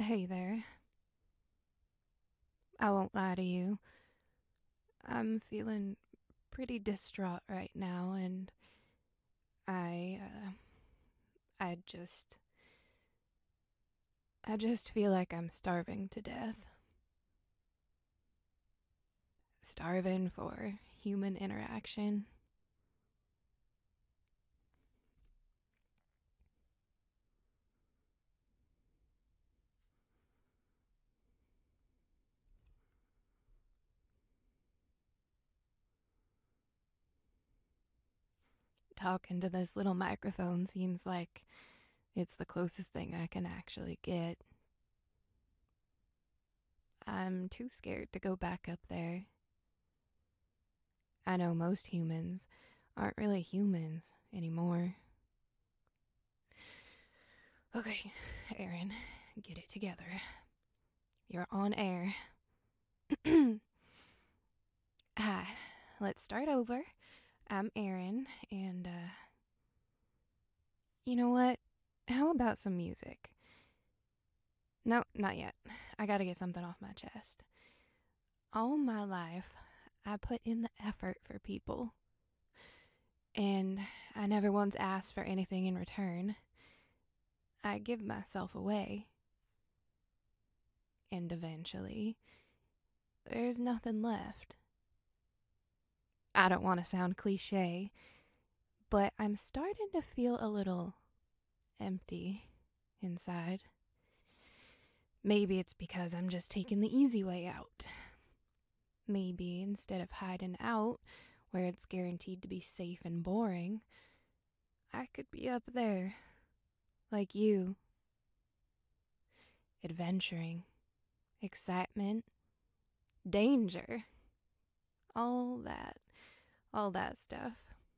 Hey there. I won't lie to you. I'm feeling pretty distraught right now, and I, uh, I just, I just feel like I'm starving to death. Starving for human interaction. Talking to this little microphone seems like it's the closest thing I can actually get. I'm too scared to go back up there. I know most humans aren't really humans anymore. Okay, Aaron, get it together. You're on air. Hi, let's start over. I'm Aaron, and you know what? How about some music? No, not yet. I gotta get something off my chest. All my life, I put in the effort for people, and I never once asked for anything in return. I give myself away, and eventually, there's nothing left. I don't want to sound cliche, but I'm starting to feel a little empty inside. Maybe it's because I'm just taking the easy way out. Maybe instead of hiding out, where it's guaranteed to be safe and boring, I could be up there, like you, adventuring, excitement, danger, all that, all that stuff.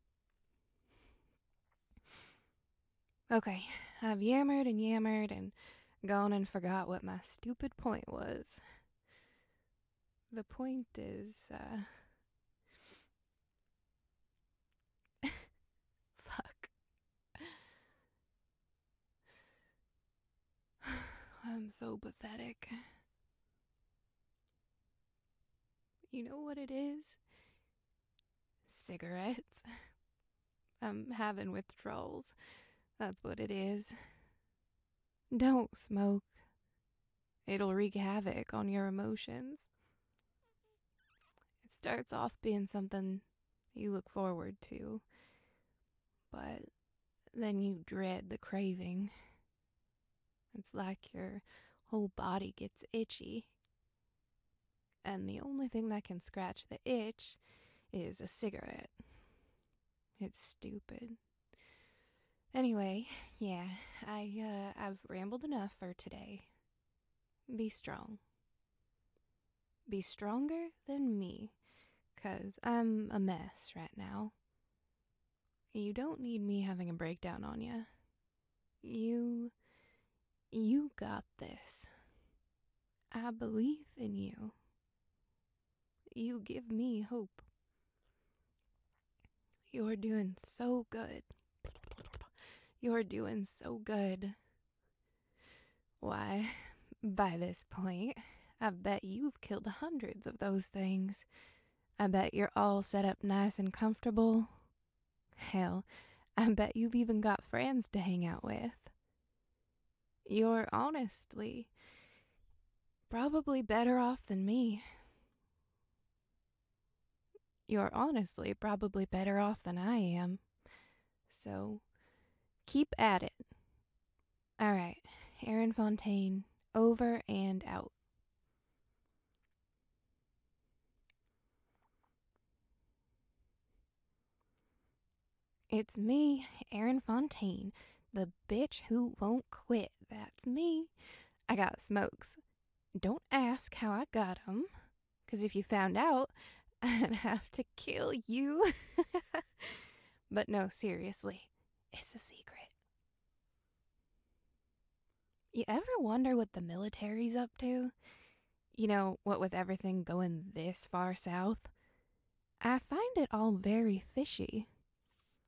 Okay, I've yammered and gone and forgot what my stupid point was. The point is, fuck. I'm so pathetic. You know what it is? Cigarettes. I'm having withdrawals. That's what it is. Don't smoke. It'll wreak havoc on your emotions. It starts off being something you look forward to, but then you dread the craving. It's like your whole body gets itchy, and the only thing that can scratch the itch is a cigarette. It's stupid. Anyway, yeah, I've rambled enough for today. Be strong. Be stronger than me, 'cause I'm a mess right now. You don't need me having a breakdown on you. You you got this. I believe in you. You give me hope. You're doing so good. You're doing so good. Why, by this point, I bet you've killed hundreds of those things. I bet you're all set up nice and comfortable. Hell, I bet you've even got friends to hang out with. You're honestly probably better off than me. You're honestly probably better off than I am. So keep at it. All right, Aaron Fontaine, over and out. It's me, Aaron Fontaine, the bitch who won't quit. That's me. I got smokes. Don't ask how I got 'em, 'cause if you found out, I'd have to kill you. But no, seriously, it's a secret. You ever wonder what the military's up to? You know, what with everything going this far south? I find it all very fishy.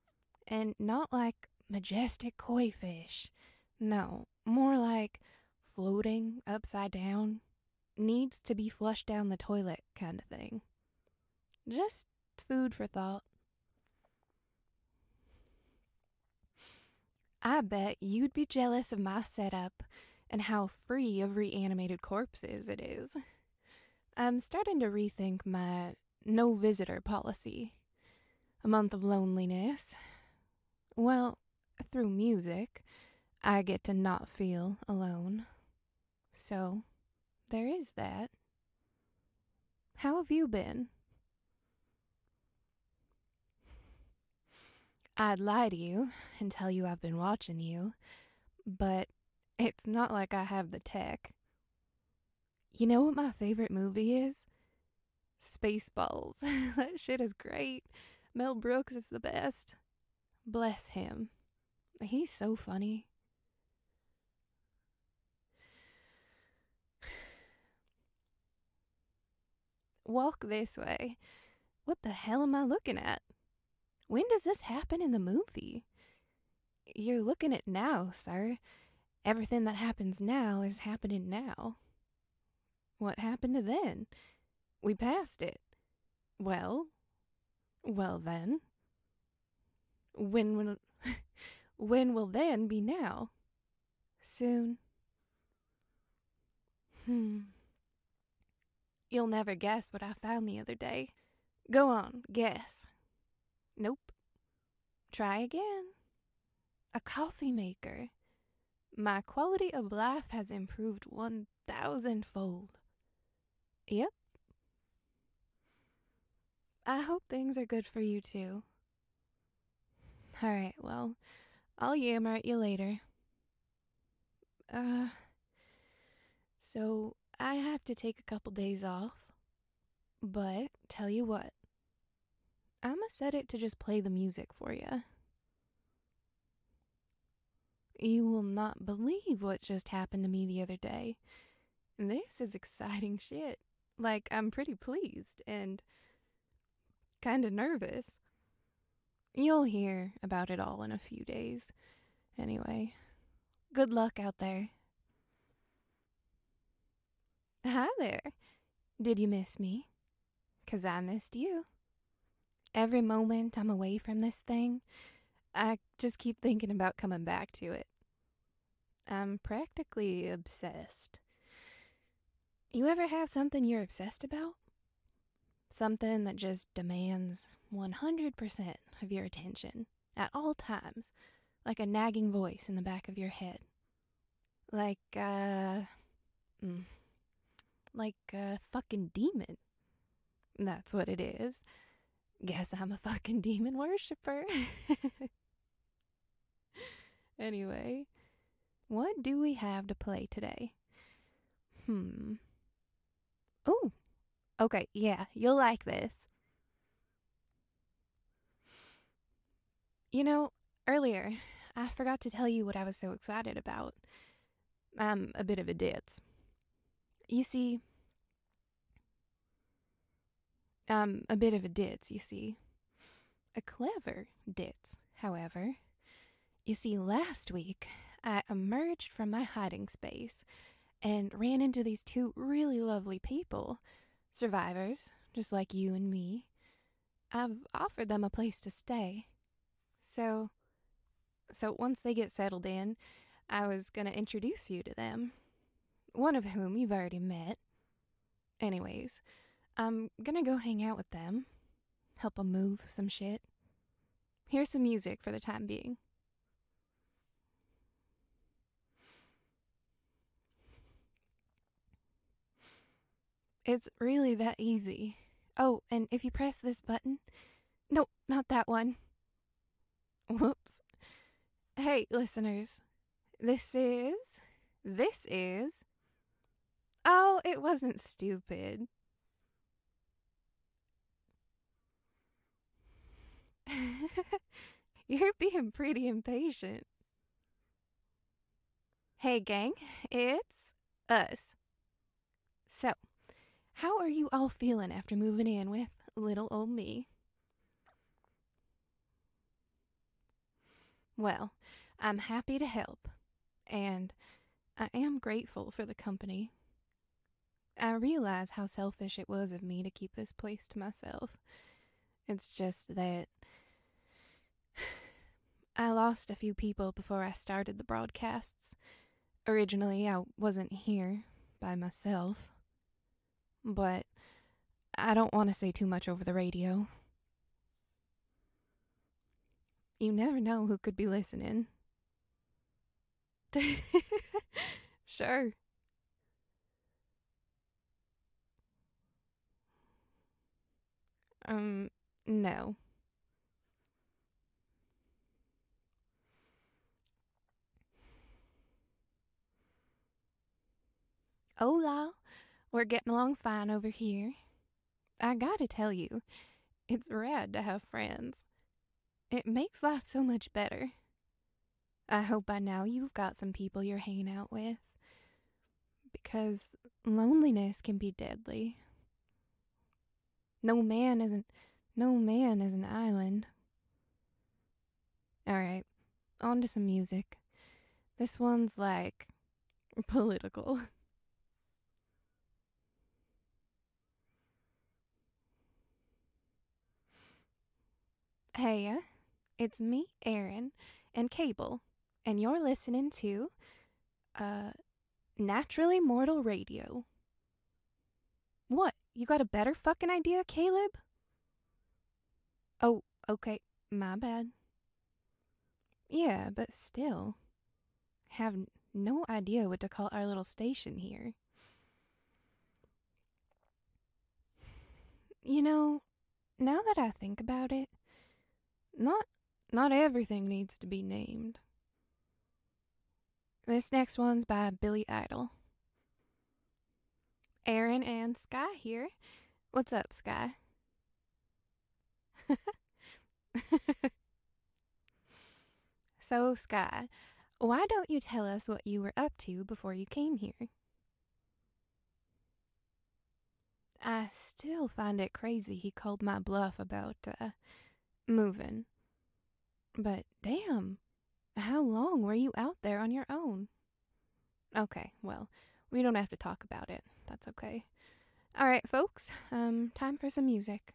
And not like majestic koi fish. No, more like floating upside down needs to be flushed down the toilet kind of thing. Just food for thought. I bet you'd be jealous of my setup and how free of reanimated corpses it is. I'm starting to rethink my no visitor policy. A month of loneliness. Well, through music, I get to not feel alone. So, there is that. How have you been? I'd lie to you and tell you I've been watching you, but it's not like I have the tech. You know what my favorite movie is? Spaceballs. That shit is great. Mel Brooks is the best. Bless him. He's so funny. Walk this way. What the hell am I looking at? When does this happen in the movie? You're looking at now, sir. Everything that happens now is happening now. What happened to then? We passed it. Well then. When will, when will then be now? Soon. You'll never guess what I found the other day. Go on, guess. Nope. Try again. A coffee maker. My quality of life has improved 1,000-fold. Yep. I hope things are good for you too. Alright, well, I'll yammer at you later. So I have to take a couple days off. But, tell you what. I'ma set it to just play the music for you. You will not believe what just happened to me the other day. This is exciting shit. Like, I'm pretty pleased and kinda nervous. You'll hear about it all in a few days. Anyway, good luck out there. Hi there. Did you miss me? 'Cause I missed you. Every moment I'm away from this thing, I just keep thinking about coming back to it. I'm practically obsessed. You ever have something you're obsessed about? Something that just demands 100% of your attention at all times, like a nagging voice in the back of your head. Like a fucking demon. That's what it is. Guess I'm a fucking demon worshiper. Anyway, what do we have to play today? Oh, okay, yeah, you'll like this. You know, earlier, I forgot to tell you what I was so excited about. I'm a bit of a ditz. You see, a clever ditz, however. You see, last week, I emerged from my hiding space and ran into these two really lovely people, survivors, just like you and me. I've offered them a place to stay. So once they get settled in, I was gonna introduce you to them. One of whom you've already met. Anyways, I'm gonna go hang out with them. Help them move some shit. Here's some music for the time being. It's really that easy. Oh, and if you press this button... No, not that one. Whoops. Hey, listeners. This is... Oh, it wasn't stupid. You're being pretty impatient. Hey, gang. It's us. So, how are you all feeling after moving in with little old me? Well, I'm happy to help. And I am grateful for the company. I realize how selfish it was of me to keep this place to myself. It's just that I lost a few people before I started the broadcasts. Originally, I wasn't here by myself, but I don't want to say too much over the radio. You never know who could be listening. Sure. No. Hola. We're getting along fine over here. I gotta tell you, it's rad to have friends. It makes life so much better. I hope by now you've got some people you're hanging out with. Because loneliness can be deadly. No man is an island. Alright, on to some music. This one's like political. Hey, it's me, Aaron, and Cable, and you're listening to, Naturally Mortal Radio. What? You got a better fucking idea, Caleb? Oh, okay, my bad. Yeah, but still. Have no idea what to call our little station here. You know, now that I think about it, not everything needs to be named. This next one's by Billy Idol. Aaron and Sky here. What's up, Sky? So, Sky, why don't you tell us what you were up to before you came here? I still find it crazy he called my bluff about, moving. But damn, how long were you out there on your own? Okay, well, we don't have to talk about it. That's okay. All right, folks, time for some music.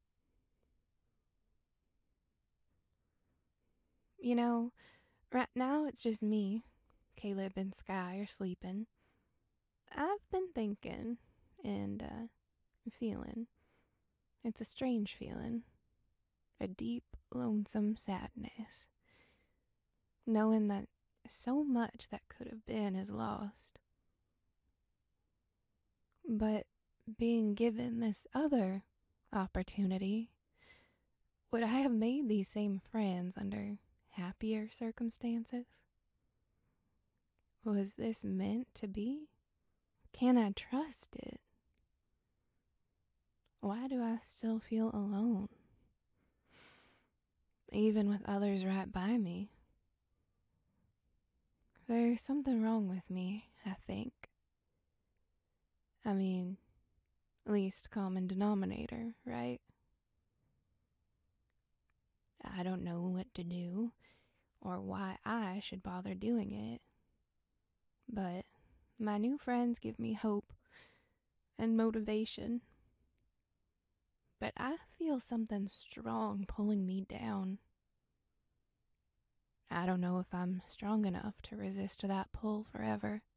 You know, right now it's just me. Caleb and Sky are sleeping. I've been thinking and, feeling. It's a strange feeling. A deep, lonesome sadness. Knowing that so much that could have been is lost. But being given this other opportunity, would I have made these same friends under happier circumstances? Was this meant to be? Can I trust it? Why do I still feel alone? Even with others right by me. There's something wrong with me, I think. I mean, least common denominator, right? I don't know what to do or why I should bother doing it. But my new friends give me hope and motivation. But I feel something strong pulling me down. I don't know if I'm strong enough to resist that pull forever.